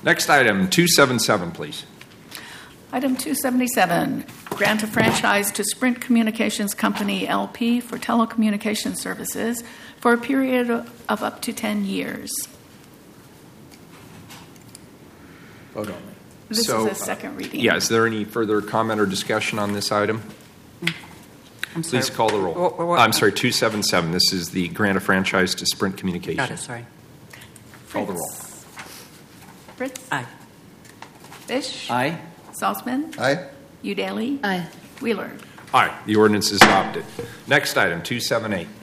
Next item, 277, please. Item 277, grant a franchise to Sprint Communications Company, LP for telecommunications services for a period of up to 10 years. Vote only. This is a second reading. Yeah, is there any further comment or discussion on this item? I'm sorry. Please call the roll. I'm sorry, 277. This is the grant of franchise to Sprint Communications. Got it, sorry. Call the roll. Fritz? Aye. Fish? Aye. Salzman? Aye. Udaly? Aye. Wheeler? Aye, the ordinance is adopted. Next item, 278.